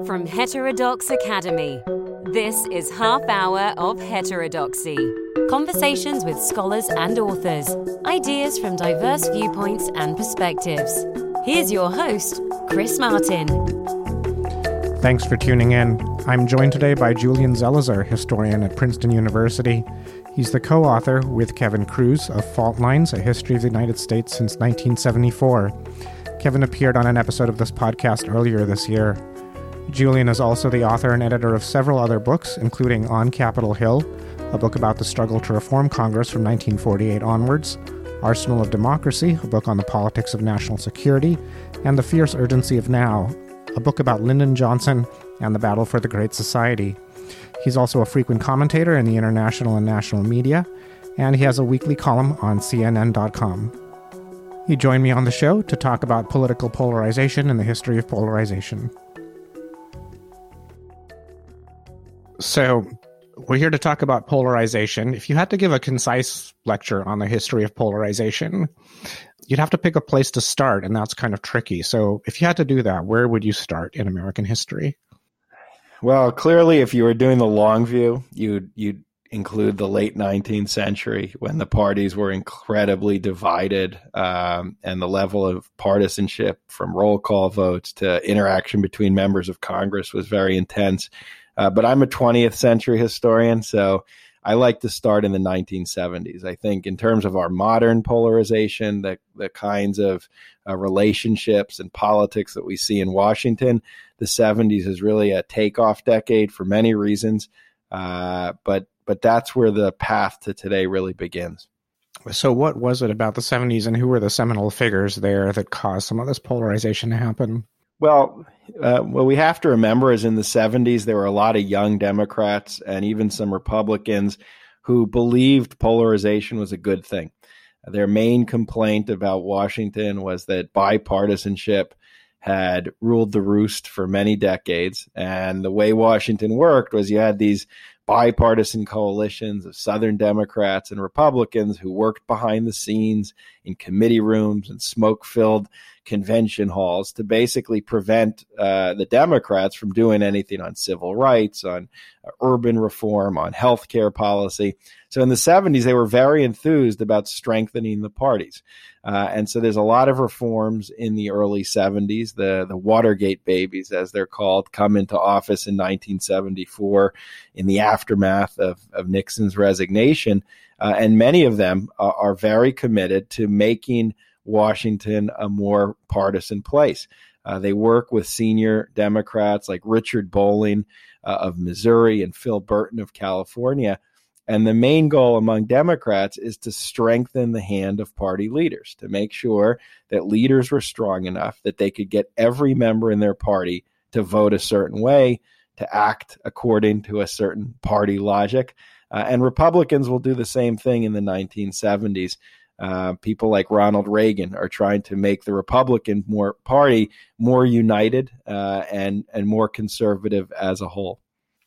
From Heterodox Academy, this is Half Hour of Heterodoxy. Conversations with scholars and authors, ideas from diverse viewpoints and perspectives. Here's your host, Chris Martin. Thanks for tuning in. I'm joined today by Julian Zelizer, historian at Princeton University. He's the co-author with Kevin Kruse of Fault Lines, A History of the United States Since 1974. Kevin appeared on an episode of this podcast earlier this year. Julian is also the author and editor of several other books, including On Capitol Hill, a book about the struggle to reform Congress from 1948 onwards, Arsenal of Democracy, a book on the politics of national security, and The Fierce Urgency of Now, a book about Lyndon Johnson and the battle for the Great Society. He's also a frequent commentator in the international and national media, and he has a weekly column on CNN.com. He joined me on the show to talk about political polarization and the history of polarization. So, we're here to talk about polarization. If you had to give a concise lecture on the history of polarization, you'd have to pick a place to start, and that's kind of tricky. So, if you had to do that, where would you start in American history? Well, clearly, if you were doing the long view, you'd include the late 19th century when the parties were incredibly divided, and the level of partisanship from roll call votes to interaction between members of Congress was very intense. But I'm a 20th century historian, so I like to start in the 1970s. I think in terms of our modern polarization, the kinds of relationships and politics that we see in Washington, the 70s is really a takeoff decade for many reasons. But that's where the path to today really begins. So what was it about the 70s, and who were the seminal figures there that caused some of this polarization to happen? Well, what we have to remember is in the 70s, there were a lot of young Democrats and even some Republicans who believed polarization was a good thing. Their main complaint about Washington was that bipartisanship had ruled the roost for many decades. And the way Washington worked was you had these bipartisan coalitions of Southern Democrats and Republicans who worked behind the scenes in committee rooms and smoke-filled convention halls to basically prevent the Democrats from doing anything on civil rights, on urban reform, on healthcare policy. So in the 70s, they were very enthused about strengthening the parties. And so there's a lot of reforms in the early 70s. The Watergate babies, as they're called, come into office in 1974 in the aftermath of Nixon's resignation. And many of them are very committed to making Washington a more partisan place. They work with senior Democrats like Richard Bolling of Missouri and Phil Burton of California. And the main goal among Democrats is to strengthen the hand of party leaders, to make sure that leaders were strong enough that they could get every member in their party to vote a certain way, to act according to a certain party logic. And Republicans will do the same thing in the 1970s. People like Ronald Reagan are trying to make the Republican Party more united and more conservative as a whole.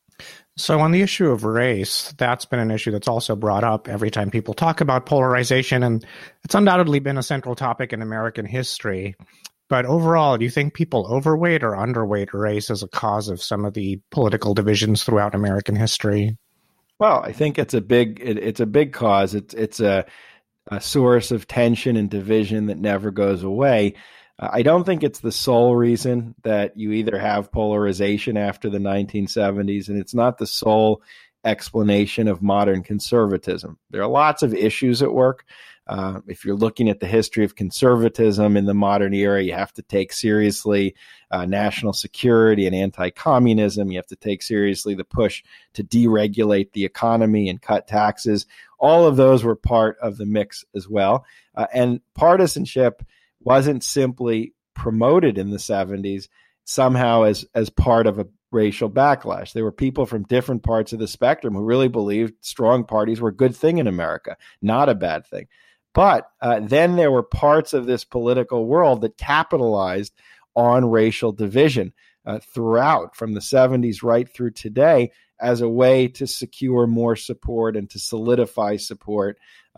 So on the issue of race, that's been an issue that's also brought up every time people talk about polarization, and it's undoubtedly been a central topic in American history. But overall, do you think people overweight or underweight race as a cause of some of the political divisions throughout American history? Well, I think it's a big cause. It's a source of tension and division that never goes away. I don't think it's the sole reason that you either have polarization after the 1970s, and it's not the sole explanation of modern conservatism. There are lots of issues at work. If you're looking at the history of conservatism in the modern era, you have to take seriously national security and anti-communism. You have to take seriously the push to deregulate the economy and cut taxes. All of those were part of the mix as well. And partisanship wasn't simply promoted in the 70s somehow as part of a racial backlash. There were people from different parts of the spectrum who really believed strong parties were a good thing in America, not a bad thing. But then there were parts of this political world that capitalized on racial division throughout, from the 70s right through today, as a way to secure more support and to solidify support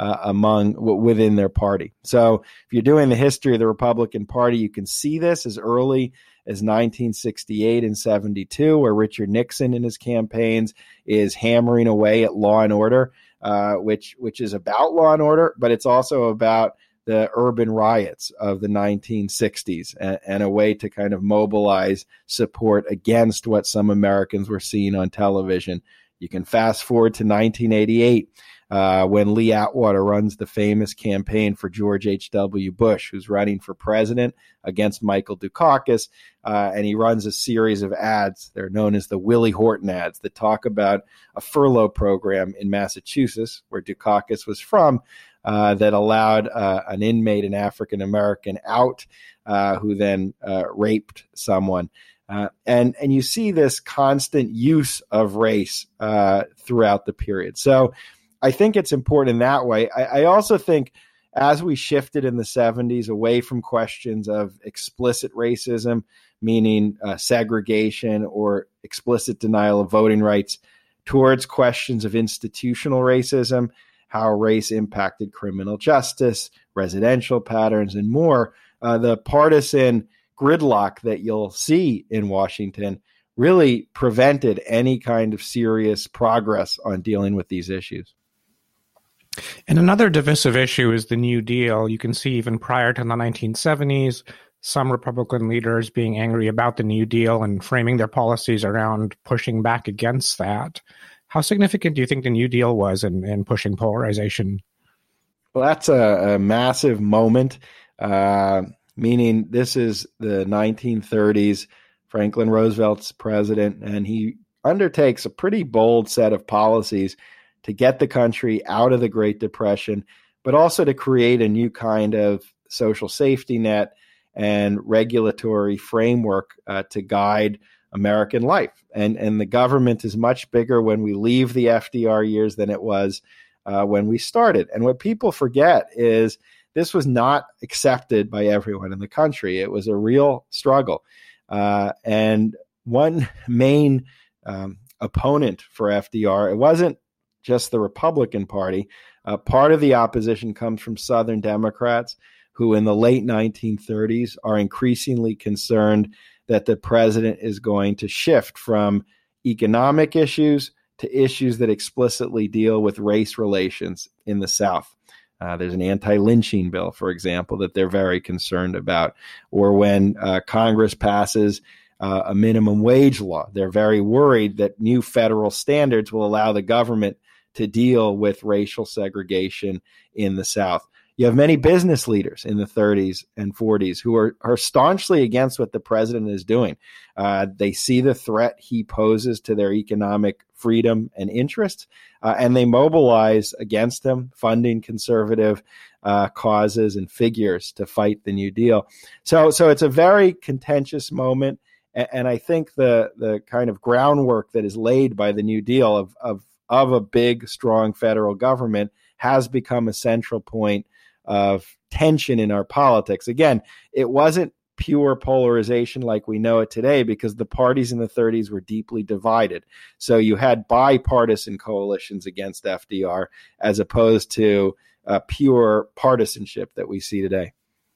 within their party. So if you're doing the history of the Republican Party, you can see this as early as 1968 and 72, where Richard Nixon in his campaigns is hammering away at law and order, which is about law and order, but it's also about the urban riots of the 1960s and a way to kind of mobilize support against what some Americans were seeing on television. You can fast forward to 1988 when Lee Atwater runs the famous campaign for George H.W. Bush, who's running for president against Michael Dukakis, and he runs a series of ads. They're known as the Willie Horton ads that talk about a furlough program in Massachusetts, where Dukakis was from, that allowed an inmate, an African-American, out who then raped someone. And you see this constant use of race throughout the period. So I think it's important in that way. I also think as we shifted in the 70s away from questions of explicit racism, meaning segregation or explicit denial of voting rights, towards questions of institutional racism, how race impacted criminal justice, residential patterns, and more, the partisan gridlock that you'll see in Washington really prevented any kind of serious progress on dealing with these issues. And another divisive issue is the New Deal. You can see even prior to the 1970s, some Republican leaders being angry about the New Deal and framing their policies around pushing back against that. How significant do you think the New Deal was in pushing polarization? Well, that's a massive moment, meaning this is the 1930s. Franklin Roosevelt's president, and he undertakes a pretty bold set of policies to get the country out of the Great Depression, but also to create a new kind of social safety net and regulatory framework to guide American life. And the government is much bigger when we leave the FDR years than it was when we started. And what people forget is this was not accepted by everyone in the country. It was a real struggle. And one main opponent for FDR, it wasn't just the Republican Party. Part of the opposition comes from Southern Democrats who in the late 1930s are increasingly concerned that the president is going to shift from economic issues to issues that explicitly deal with race relations in the South. There's an anti-lynching bill, for example, that they're very concerned about. Or when Congress passes a minimum wage law, they're very worried that new federal standards will allow the government to deal with racial segregation in the South. You have many business leaders in the 30s and 40s who are staunchly against what the president is doing. They see the threat he poses to their economic freedom and interests, and they mobilize against him, funding conservative causes and figures to fight the New Deal. So it's a very contentious moment, and I think the kind of groundwork that is laid by the New Deal of a big, strong federal government has become a central point of tension in our politics. Again, it wasn't pure polarization like we know it today because the parties in the 30s were deeply divided. So you had bipartisan coalitions against FDR as opposed to pure partisanship that we see today.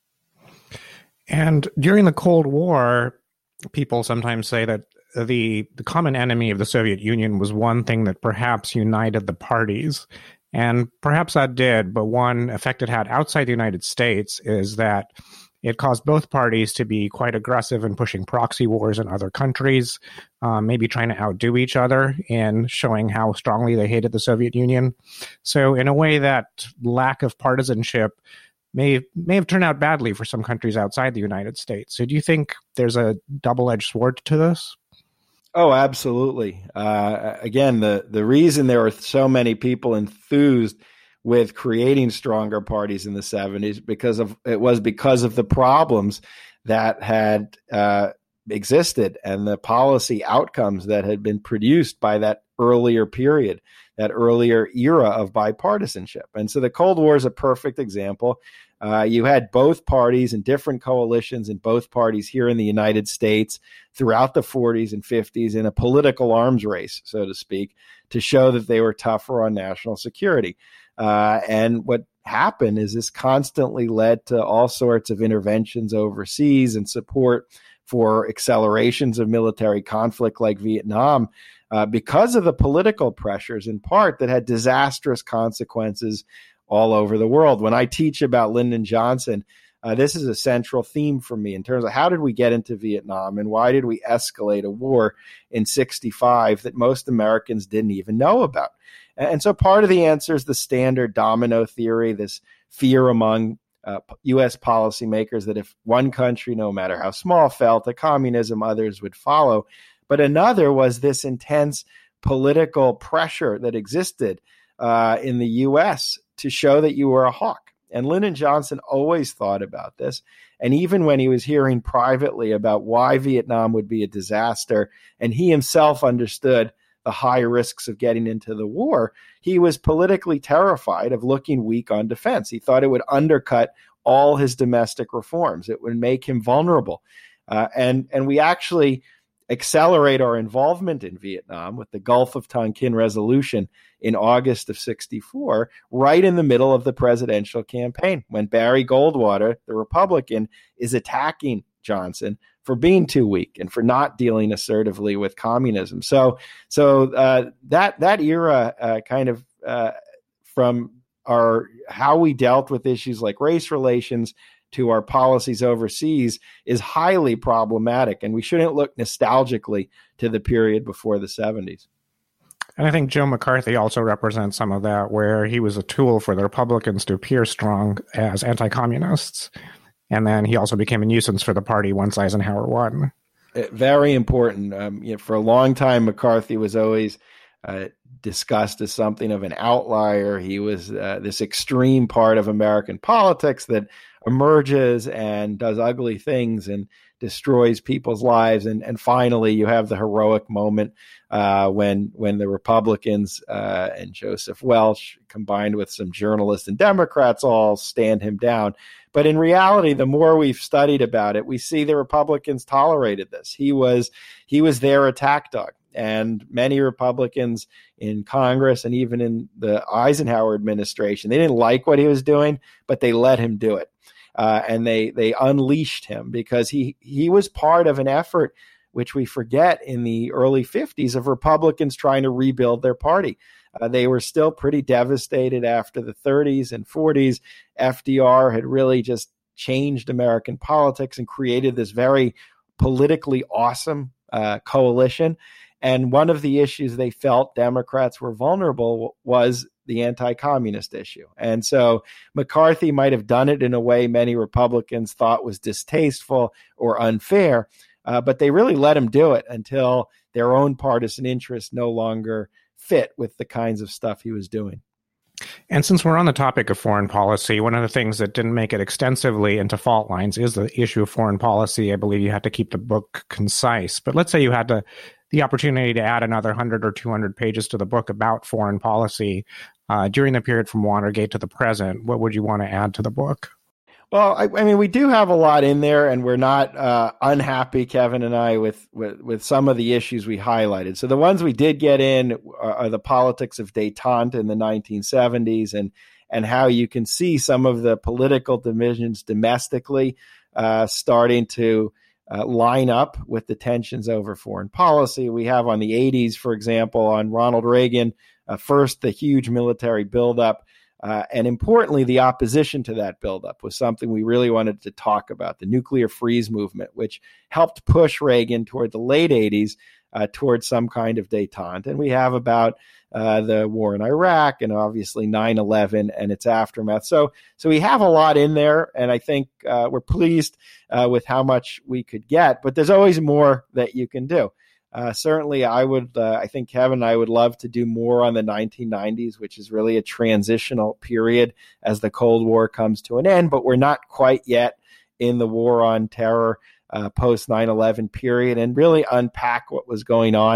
And during the Cold War, people sometimes say that the common enemy of the Soviet Union was one thing that perhaps united the parties. And perhaps that did, but one effect it had outside the United States is that it caused both parties to be quite aggressive in pushing proxy wars in other countries, maybe trying to outdo each other in showing how strongly they hated the Soviet Union. So in a way, that lack of partisanship may have turned out badly for some countries outside the United States. So do you think there's a double-edged sword to this? Oh, absolutely. Again, the reason there were so many people enthused with creating stronger parties in the 70s because of the problems that had existed and the policy outcomes that had been produced by that earlier period, that earlier era of bipartisanship. And so the Cold War is a perfect example. You had both parties and different coalitions in both parties here in the United States throughout the 40s and 50s in a political arms race, so to speak, to show that they were tougher on national security. And what happened is this constantly led to all sorts of interventions overseas and support for accelerations of military conflict like Vietnam because of the political pressures, in part, that had disastrous consequences all over the world. When I teach about Lyndon Johnson, this is a central theme for me in terms of how did we get into Vietnam and why did we escalate a war in 1965 that most Americans didn't even know about. And so part of the answer is the standard domino theory, this fear among U.S. policymakers that if one country, no matter how small, fell to communism, others would follow. But another was this intense political pressure that existed in the U.S. to show that you were a hawk. And Lyndon Johnson always thought about this. And even when he was hearing privately about why Vietnam would be a disaster, and he himself understood the high risks of getting into the war, he was politically terrified of looking weak on defense. He thought it would undercut all his domestic reforms. It would make him vulnerable. And we actually accelerate our involvement in Vietnam with the Gulf of Tonkin resolution in August of 1964, right in the middle of the presidential campaign, when Barry Goldwater, the Republican, is attacking Johnson for being too weak and for not dealing assertively with communism. So that era from our how we dealt with issues like race relations to our policies overseas is highly problematic, and we shouldn't look nostalgically to the period before the 70s. And I think Joe McCarthy also represents some of that, where he was a tool for the Republicans to appear strong as anti-communists. And then he also became a nuisance for the party once Eisenhower won. Very important. For a long time, McCarthy was always discussed as something of an outlier. He was this extreme part of American politics that emerges and does ugly things and destroys people's lives. And finally, you have the heroic moment when the Republicans and Joseph Welch, combined with some journalists and Democrats, all stand him down. But in reality, the more we've studied about it, we see the Republicans tolerated this. He was their attack dog. And many Republicans in Congress and even in the Eisenhower administration, they didn't like what he was doing, but they let him do it. And they unleashed him because he was part of an effort, which we forget in the early 50s, of Republicans trying to rebuild their party. They were still pretty devastated after the 30s and 40s. FDR had really just changed American politics and created this very politically awesome coalition. And one of the issues they felt Democrats were vulnerable was the anti-communist issue. And so McCarthy might have done it in a way many Republicans thought was distasteful or unfair, but they really let him do it until their own partisan interests no longer fit with the kinds of stuff he was doing. And since we're on the topic of foreign policy, one of the things that didn't make it extensively into Fault Lines is the issue of foreign policy. I believe you had to keep the book concise. But let's say you had the opportunity to add another 100 or 200 pages to the book about foreign policy during the period from Watergate to the present. What would you want to add to the book? Well, I mean, we do have a lot in there, and we're not unhappy, Kevin and I, with some of the issues we highlighted. So the ones we did get in are the politics of détente in the 1970s and how you can see some of the political divisions domestically starting to line up with the tensions over foreign policy. We have on the 80s, for example, on Ronald Reagan, first the huge military buildup. And importantly, the opposition to that buildup was something we really wanted to talk about, the nuclear freeze movement, which helped push Reagan toward the late 80s towards some kind of détente. And we have about the war in Iraq and obviously 9/11 and its aftermath. So we have a lot in there, and I think we're pleased with how much we could get, but there's always more that you can do. Certainly, I think Kevin and I would love to do more on the 1990s, which is really a transitional period as the Cold War comes to an end, but we're not quite yet in the war on terror post 9/11 period, and really unpack what was going on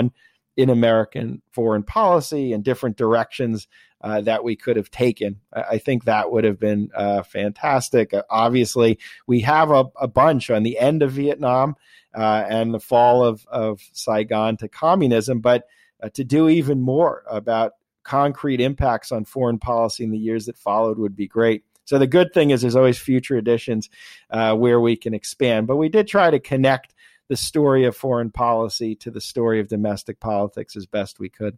in American foreign policy and different directions that we could have taken. I think that would have been fantastic. Obviously, we have a bunch on the end of Vietnam and the fall of Saigon to communism, but to do even more about concrete impacts on foreign policy in the years that followed would be great. So the good thing is there's always future editions where we can expand. But we did try to connect the story of foreign policy to the story of domestic politics as best we could.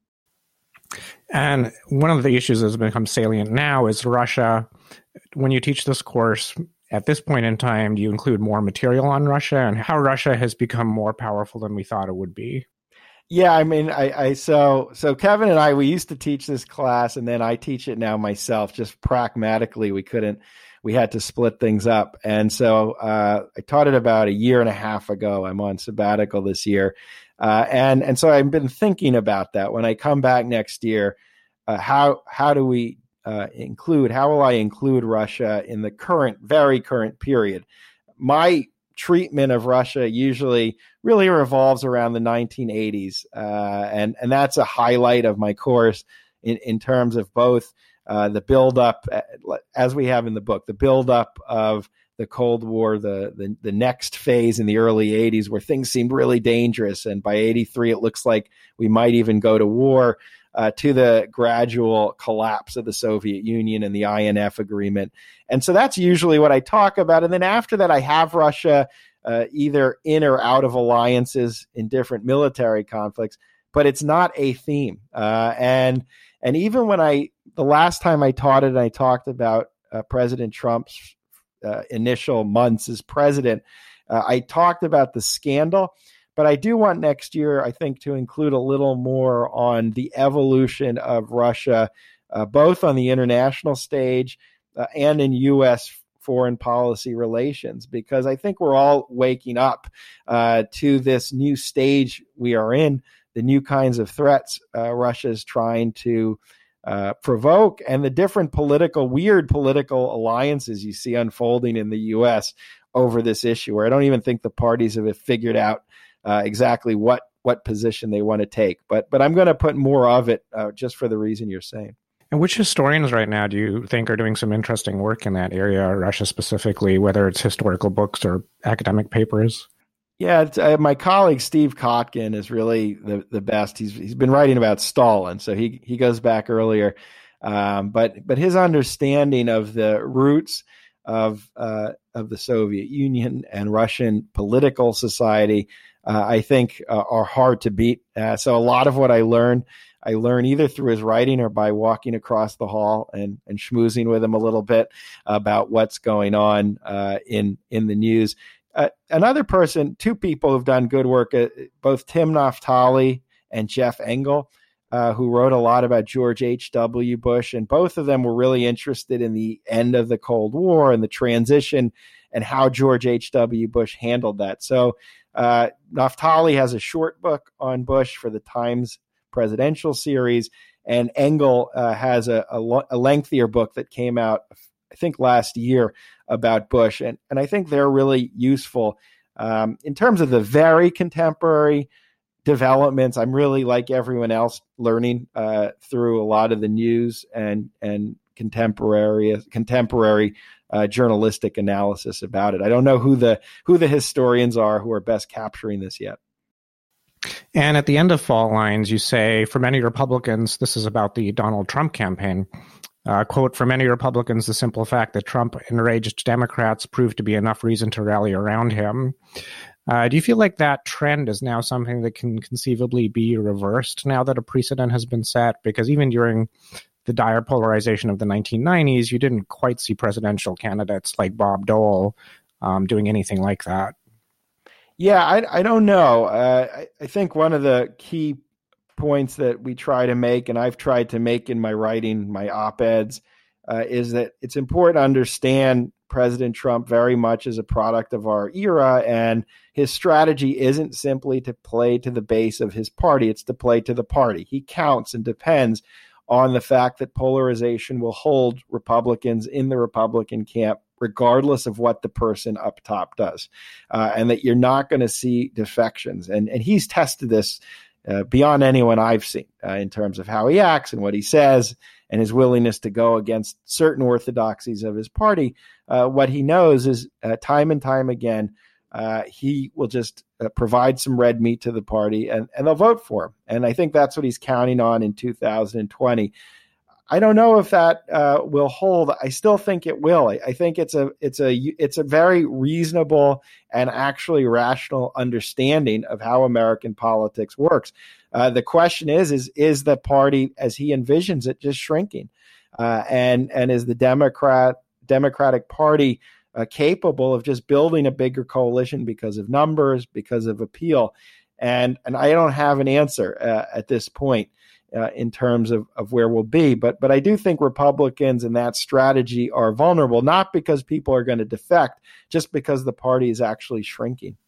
And one of the issues that's become salient now is Russia. When you teach this course, at this point in time, do you include more material on Russia and how Russia has become more powerful than we thought it would be? Yeah, I mean, so Kevin and I, we used to teach this class, and then I teach it now myself. Just pragmatically, we had to split things up, and so I taught it about a year and a half ago. I'm on sabbatical this year, and so I've been thinking about that. When I come back next year, how do we how will I include Russia in the very current period? My treatment of Russia usually really revolves around the 1980s. And that's a highlight of my course in terms of both the buildup, as we have in the book, the buildup of the Cold War, the next phase in the early 80s where things seemed really dangerous. And by 83, it looks like we might even go to war, to the gradual collapse of the Soviet Union and the INF agreement. And so that's usually what I talk about. And then after that, I have Russia either in or out of alliances in different military conflicts, but it's not a theme. And even when the last time I taught it, I talked about President Trump's initial months as president, I talked about the scandal. But I do want next year, I think, to include a little more on the evolution of Russia, both on the international stage and in U.S. foreign policy relations, because I think we're all waking up to this new stage we are in, the new kinds of threats Russia is trying to provoke, and the different weird political alliances you see unfolding in the U.S. over this issue, where I don't even think the parties have figured out exactly what position they want to take. But I'm going to put more of it just for the reason you're saying. And which historians right now do you think are doing some interesting work in that area, Russia specifically, whether it's historical books or academic papers? Yeah, my colleague Steve Kotkin is really the best. He's been writing about Stalin, so he goes back earlier. But his understanding of the roots of the Soviet Union and Russian political society, I think, are hard to beat. So a lot of what I learn either through his writing or by walking across the hall and schmoozing with him a little bit about what's going on in the news. Another person, two people who've done good work, both Tim Naftali and Jeff Engel, who wrote a lot about George H.W. Bush, and both of them were really interested in the end of the Cold War and the transition and how George H.W. Bush handled that. So Naftali has a short book on Bush for the Times presidential series, and Engel has a lengthier book that came out, I think, last year about Bush. And I think they're really useful. In terms of the very contemporary developments, I'm really, like everyone else, learning through a lot of the news and contemporary journalistic analysis about it. I don't know who the historians are who are best capturing this yet. And at the end of Fault Lines, you say, for many Republicans, this is about the Donald Trump campaign, quote, for many Republicans, the simple fact that Trump enraged Democrats proved to be enough reason to rally around him. Do you feel like that trend is now something that can conceivably be reversed now that a precedent has been set? Because even during the dire polarization of the 1990s, you didn't quite see presidential candidates like Bob Dole doing anything like that. Yeah, I don't know. I think one of the key points that we try to make, and I've tried to make in my writing, my op-eds, is that it's important to understand President Trump very much as a product of our era, and his strategy isn't simply to play to the base of his party, it's to play to the party. He counts and depends on the fact that polarization will hold Republicans in the Republican camp regardless of what the person up top does, and that you're not going to see defections. And he's tested this beyond anyone I've seen in terms of how he acts and what he says and his willingness to go against certain orthodoxies of his party. What he knows is time and time again, he will just provide some red meat to the party and they'll vote for him. And I think that's what he's counting on in 2020. I don't know if that will hold. I still think it will. I think it's a very reasonable and actually rational understanding of how American politics works. The question is the party as he envisions it just shrinking, and is the Democratic Party capable of just building a bigger coalition because of numbers, because of appeal, and I don't have an answer at this point. In terms of where we'll be. But I do think Republicans and that strategy are vulnerable, not because people are going to defect, just because the party is actually shrinking.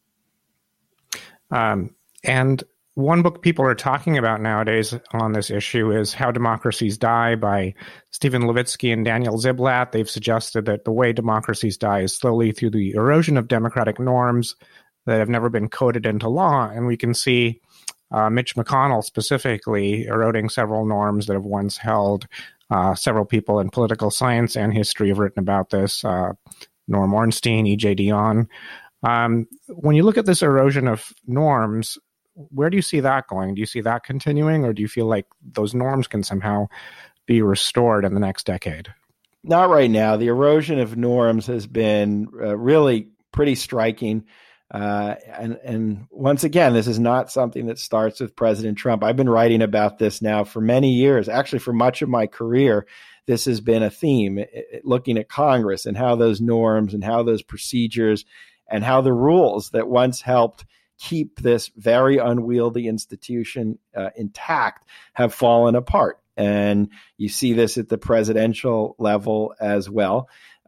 And one book people are talking about nowadays on this issue is How Democracies Die by Stephen Levitsky and Daniel Ziblatt. They've suggested that the way democracies die is slowly through the erosion of democratic norms that have never been coded into law. And we can see Mitch McConnell specifically eroding several norms that have once held. Several people in political science and history have written about this. Norm Ornstein, E.J. Dionne. When you look at this erosion of norms, where do you see that going? Do you see that continuing, or do you feel like those norms can somehow be restored in the next decade? Not right now. The erosion of norms has been really pretty striking. And once again, this is not something that starts with President Trump. I've been writing about this now for many years. Actually, for much of my career, this has been a theme, looking at Congress and how those norms and how those procedures and how the rules that once helped keep this very unwieldy institution intact have fallen apart. And you see this at the presidential level as well.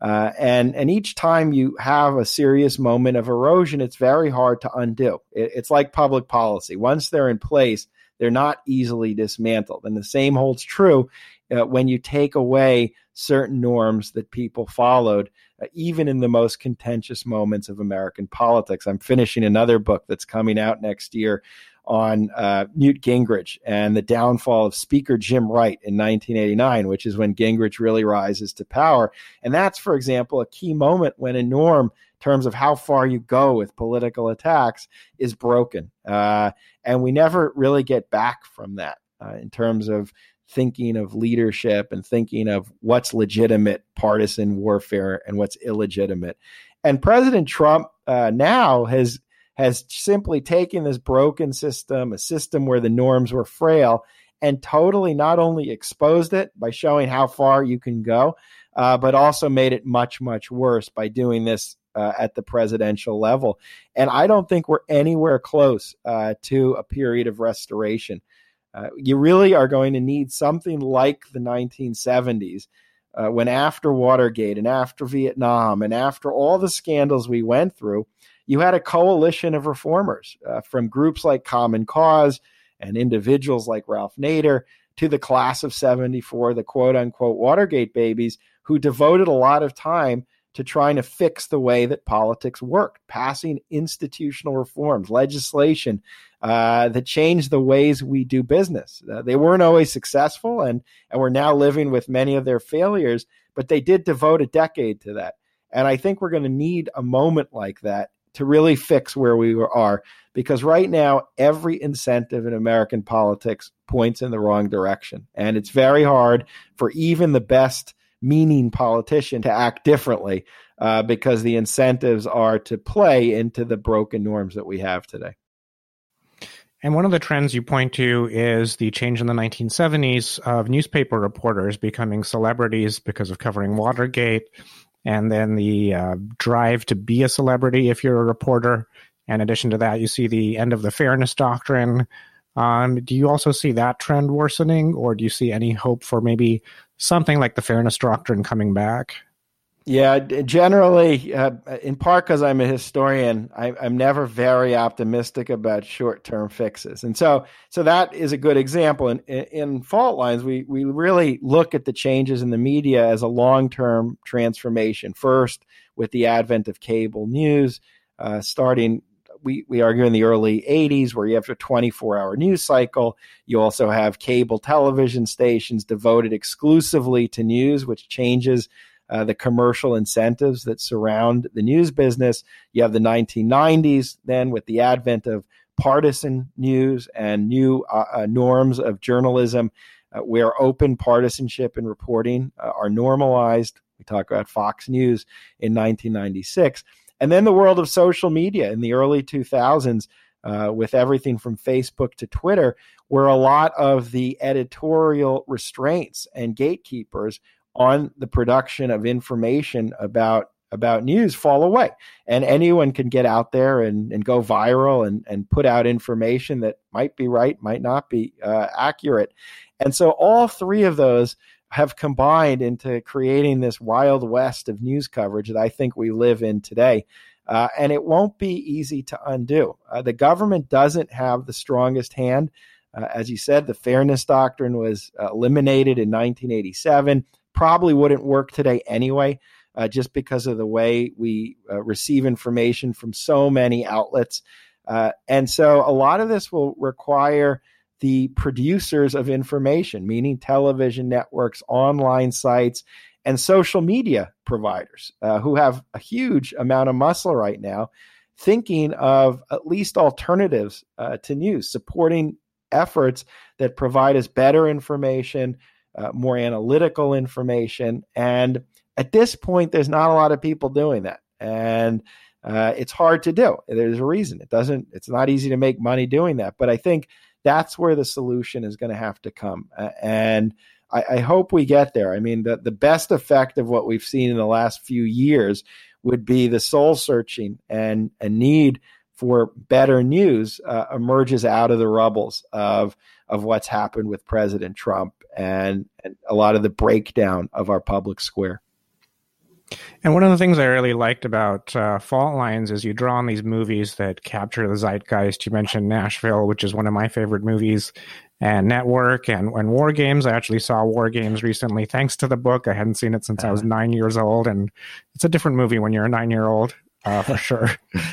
And each time you have a serious moment of erosion, it's very hard to undo. It's like public policy. Once they're in place, they're not easily dismantled. And the same holds true when you take away certain norms that people followed, even in the most contentious moments of American politics. I'm finishing another book that's coming out next year on Newt Gingrich and the downfall of Speaker Jim Wright in 1989, which is when Gingrich really rises to power. And that's, for example, a key moment when a norm in terms of how far you go with political attacks is broken. And we never really get back from that in terms of thinking of leadership and thinking of what's legitimate partisan warfare and what's illegitimate. And President Trump now has simply taken this broken system, a system where the norms were frail, and totally not only exposed it by showing how far you can go, but also made it much, much worse by doing this at the presidential level. And I don't think we're anywhere close to a period of restoration. You really are going to need something like the 1970s, when after Watergate and after Vietnam and after all the scandals we went through, you had a coalition of reformers from groups like Common Cause and individuals like Ralph Nader to the class of 74, the quote unquote Watergate babies, who devoted a lot of time to trying to fix the way that politics worked, passing institutional reforms, legislation that changed the ways we do business. They weren't always successful, and we're now living with many of their failures, but they did devote a decade to that. And I think we're going to need a moment like that to really fix where we are, because right now, every incentive in American politics points in the wrong direction. And it's very hard for even the best meaning politician to act differently because the incentives are to play into the broken norms that we have today. And one of the trends you point to is the change in the 1970s of newspaper reporters becoming celebrities because of covering Watergate, and then the drive to be a celebrity if you're a reporter. In addition to that, you see the end of the fairness doctrine. Do you also see that trend worsening, or do you see any hope for maybe something like the fairness doctrine coming back? Yeah, generally, in part because I'm a historian, I'm never very optimistic about short-term fixes. And so that is a good example. In Fault Lines, we really look at the changes in the media as a long-term transformation. First, with the advent of cable news, starting we argue in the early 80s, where you have a 24-hour news cycle. You also have cable television stations devoted exclusively to news, which changes the commercial incentives that surround the news business. You have the 1990s then with the advent of partisan news and new norms of journalism, where open partisanship and reporting are normalized. We talk about Fox News in 1996. And then the world of social media in the early 2000s, with everything from Facebook to Twitter, where a lot of the editorial restraints and gatekeepers on the production of information about news fall away. And anyone can get out there and go viral and put out information that might be right, might not be accurate. And so all three of those have combined into creating this wild west of news coverage that I think we live in today. And it won't be easy to undo. The government doesn't have the strongest hand. As you said, the Fairness Doctrine was eliminated in 1987. Probably wouldn't work today anyway, just because of the way we receive information from so many outlets. And so a lot of this will require the producers of information, meaning television networks, online sites, and social media providers who have a huge amount of muscle right now, thinking of at least alternatives to news, supporting efforts that provide us better information, more analytical information. And at this point, there's not a lot of people doing that. And it's hard to do. There's a reason. It's not easy to make money doing that. But I think that's where the solution is going to have to come. And I hope we get there. I mean, the best effect of what we've seen in the last few years would be the soul searching and a need for better news emerges out of the rubbles of what's happened with President Trump and a lot of the breakdown of our public square. And one of the things I really liked about Fault Lines is you draw on these movies that capture the zeitgeist. You mentioned Nashville, which is one of my favorite movies, and Network and War Games. I actually saw War Games recently, thanks to the book. I hadn't seen it since I was 9 years old, and it's a different movie when you're a 9-year-old, for sure.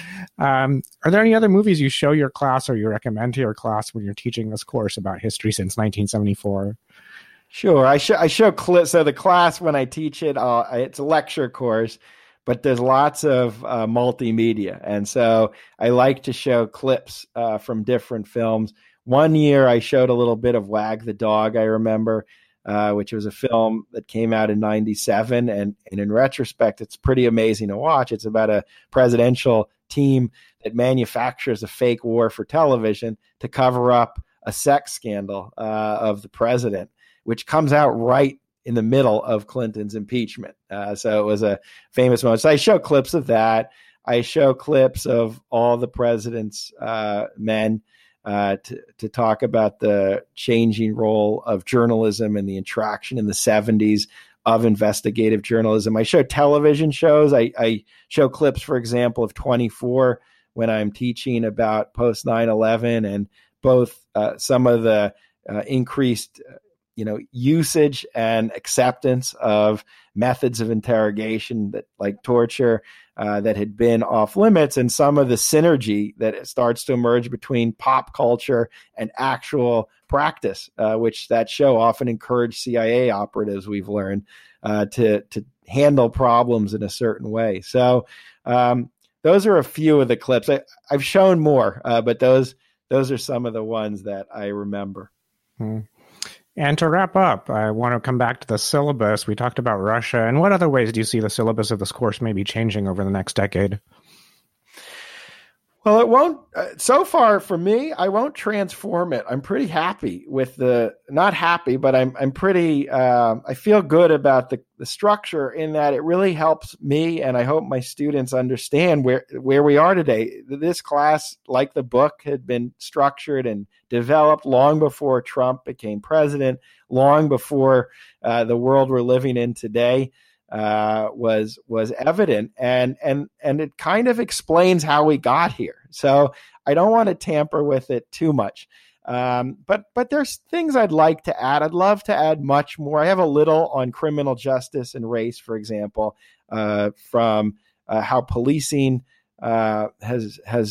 Are there any other movies you show your class or you recommend to your class when you're teaching this course about history since 1974? Sure. I show clips. So the class, when I teach it, it's a lecture course, but there's lots of multimedia. And so I like to show clips from different films. One year I showed a little bit of Wag the Dog, I remember, which was a film that came out in 97. And in retrospect, it's pretty amazing to watch. It's about a presidential team that manufactures a fake war for television to cover up a sex scandal of the president, which comes out right in the middle of Clinton's impeachment. So it was a famous moment. So I show clips of that. I show clips of all the president's men to talk about the changing role of journalism and the interaction in the 70s of investigative journalism. I show television shows. I show clips, for example, of 24 when I'm teaching about post 9/11 and both some of the increased usage and acceptance of methods of interrogation that, like torture, that had been off limits, and some of the synergy that starts to emerge between pop culture and actual practice, which that show often encouraged CIA operatives, we've learned, to handle problems in a certain way. So those are a few of the clips. I've shown more, but those are some of the ones that I remember. And to wrap up, I want to come back to the syllabus. We talked about Russia. And what other ways do you see the syllabus of this course maybe changing over the next decade? Well, it won't. So far for me, I won't transform it. I'm pretty happy with not happy, but I'm pretty, I feel good about the structure in that it really helps me. And I hope my students understand where we are today. This class, like the book, had been structured and developed long before Trump became president, long before the world we're living in today was evident, and it kind of explains how we got here. So I don't want to tamper with it too much. But there's things I'd like to add. I'd love to add much more. I have a little on criminal justice and race, for example, from how policing has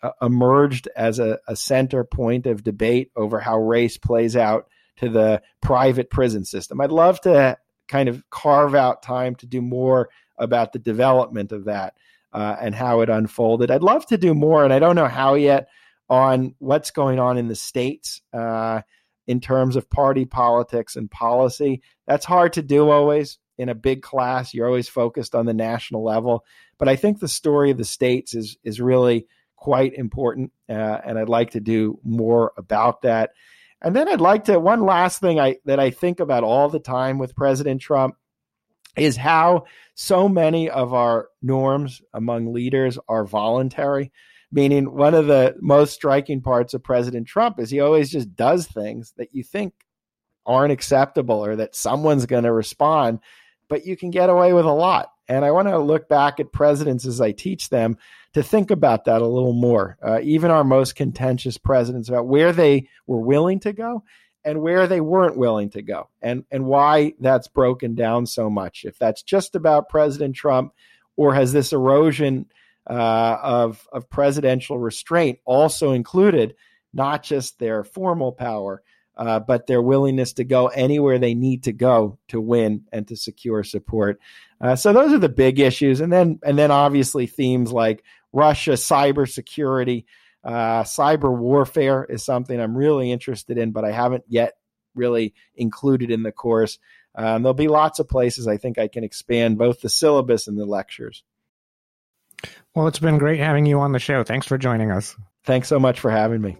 emerged as a center point of debate over how race plays out to the private prison system. I'd love to kind of carve out time to do more about the development of that and how it unfolded. I'd love to do more, and I don't know how yet, on what's going on in the states in terms of party politics and policy. That's hard to do always in a big class. You're always focused on the national level. But I think the story of the states is really quite important, and I'd like to do more about that. And then I'd like to, one last thing that I think about all the time with President Trump is how so many of our norms among leaders are voluntary. Meaning, one of the most striking parts of President Trump is he always just does things that you think aren't acceptable or that someone's going to respond, but you can get away with a lot. And I want to look back at presidents as I teach them to think about that a little more, even our most contentious presidents, about where they were willing to go and where they weren't willing to go, and why that's broken down so much. If that's just about President Trump, or has this erosion of presidential restraint also included not just their formal power, but their willingness to go anywhere they need to go to win and to secure support. So those are the big issues. And then obviously themes like Russia, cybersecurity, cyber warfare is something I'm really interested in, but I haven't yet really included in the course. There'll be lots of places I think I can expand both the syllabus and the lectures. Well, it's been great having you on the show. Thanks for joining us. Thanks so much for having me.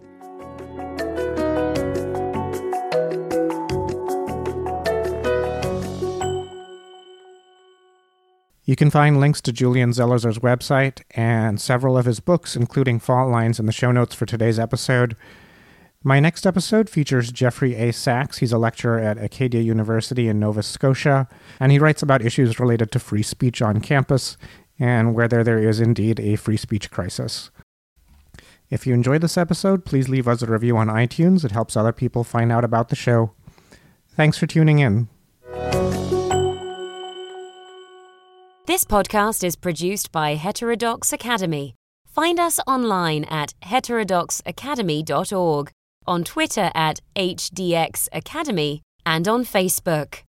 You can find links to Julian Zelizer's website and several of his books, including Fault Lines, in the show notes for today's episode. My next episode features Jeffrey A. Sachs. He's a lecturer at Acadia University in Nova Scotia, and he writes about issues related to free speech on campus and whether there is indeed a free speech crisis. If you enjoyed this episode, please leave us a review on iTunes. It helps other people find out about the show. Thanks for tuning in. This podcast is produced by Heterodox Academy. Find us online at heterodoxacademy.org, on Twitter at HDX Academy, and on Facebook.